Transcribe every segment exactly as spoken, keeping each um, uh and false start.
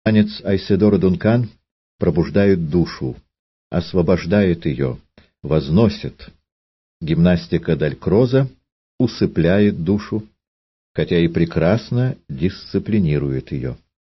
Танец Айседора Дункан пробуждает душу, освобождает ее, возносит. Гимнастика Далькроза усыпляет душу, хотя и прекрасно дисциплинирует ее.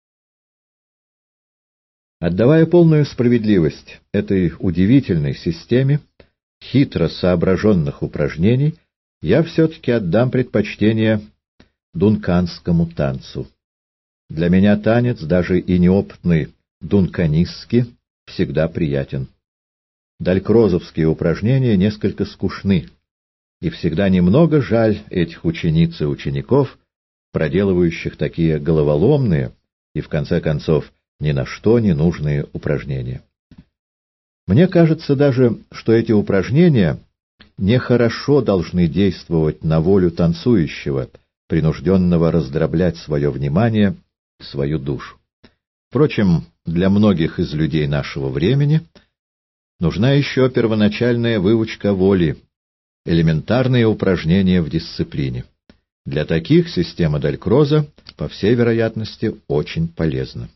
Отдавая полную справедливость этой удивительной системе хитро соображенных упражнений, я все-таки отдам предпочтение дунканскому танцу. Для меня танец, даже и неопытный дунканистский, всегда приятен. Далькрозовские упражнения несколько скучны, и всегда немного жаль этих учениц и учеников, проделывающих такие головоломные и, в конце концов, ни на что не нужные упражнения. Мне кажется даже, что эти упражнения нехорошо должны действовать на волю танцующего, принужденного раздроблять свое внимание, свою душу. Впрочем, для многих из людей нашего времени нужна еще первоначальная выучка воли, элементарные упражнения в дисциплине. Для таких система Далькроза, по всей вероятности, очень полезна.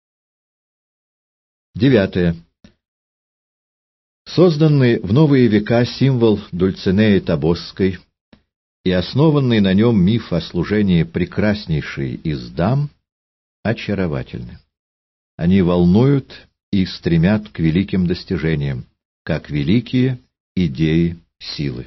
Девятое. Созданный в новые века символ Дульцинеи Тобосской и основанный на нем миф о служении прекраснейшей из дам очаровательны. Они волнуют и стремят к великим достижениям, как великие идеи силы.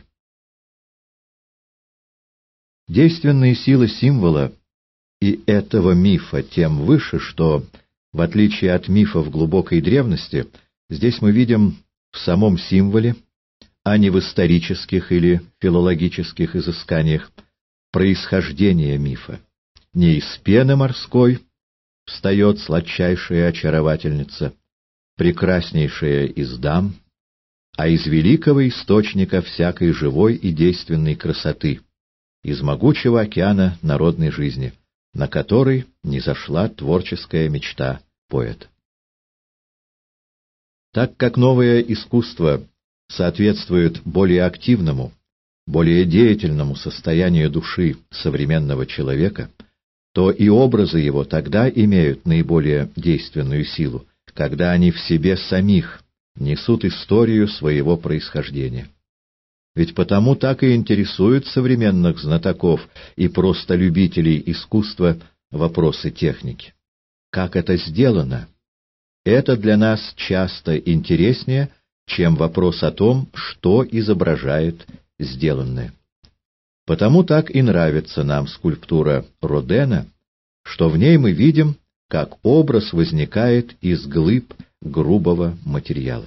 Действенные силы символа и этого мифа тем выше, что, в отличие от мифов глубокой древности, здесь мы видим в самом символе, а не в исторических или филологических изысканиях, происхождение мифа. Не из пены морской встает сладчайшая очаровательница, прекраснейшая из дам, а из великого источника всякой живой и действенной красоты, из могучего океана народной жизни, на который низошла творческая мечта поэта. Так как новое искусство соответствует более активному, более деятельному состоянию души современного человека, то и образы его тогда имеют наиболее действенную силу, когда они в себе самих несут историю своего происхождения. Ведь потому так и интересуют современных знатоков и просто любителей искусства вопросы техники. Как это сделано? Это для нас часто интереснее, чем вопрос о том, что изображает сделанное. Потому так и нравится нам скульптура Родена, что в ней мы видим, как образ возникает из глыб грубого материала.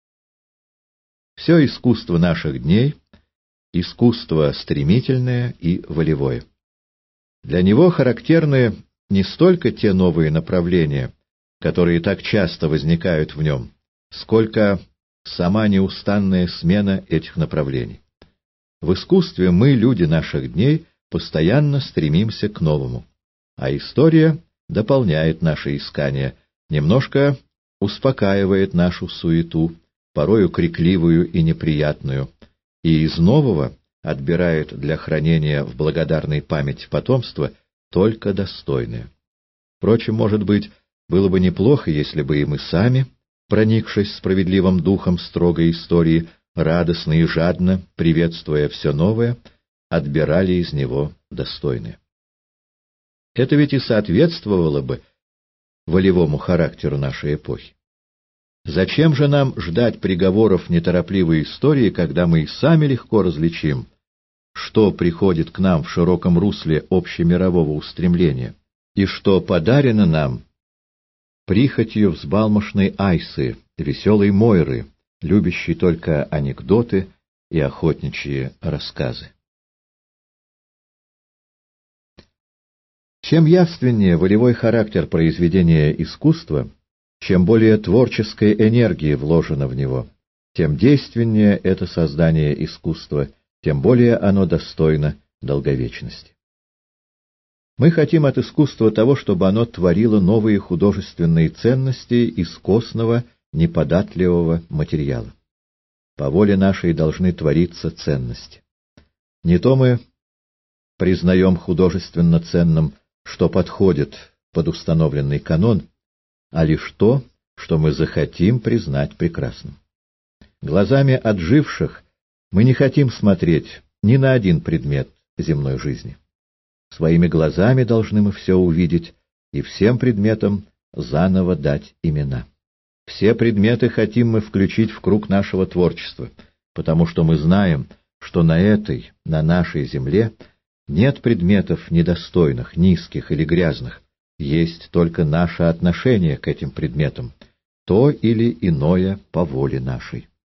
Все искусство наших дней — искусство стремительное и волевое. Для него характерны не столько те новые направления, которые так часто возникают в нем, сколько сама неустанная смена этих направлений. В искусстве мы, люди наших дней, постоянно стремимся к новому, а история дополняет наши искания, немножко успокаивает нашу суету, порою крикливую и неприятную, и из нового отбирает для хранения в благодарной памяти потомства только достойное. Впрочем, может быть, было бы неплохо, если бы и мы сами, проникшись справедливым духом строгой истории, радостно и жадно, приветствуя все новое, отбирали из него достойное. Это ведь и соответствовало бы волевому характеру нашей эпохи. Зачем же нам ждать приговоров неторопливой истории, когда мы и сами легко различим, что приходит к нам в широком русле общемирового устремления, и что подарено нам прихотью взбалмошной Айсы, веселой Мойры, любящей только анекдоты и охотничьи рассказы. Чем явственнее волевой характер произведения искусства, чем более творческой энергии вложено в него, тем действеннее это создание искусства, тем более оно достойно долговечности. Мы хотим от искусства того, чтобы оно творило новые художественные ценности из костного, неподатливого материала. По воле нашей должны твориться ценности. Не то мы признаем художественно ценным, что подходит под установленный канон, а лишь то, что мы захотим признать прекрасным. Глазами отживших мы не хотим смотреть ни на один предмет земной жизни. Своими глазами должны мы все увидеть и всем предметам заново дать имена. Все предметы хотим мы включить в круг нашего творчества, потому что мы знаем, что на этой, на нашей земле нет предметов недостойных, низких или грязных, есть только наше отношение к этим предметам, то или иное по воле нашей.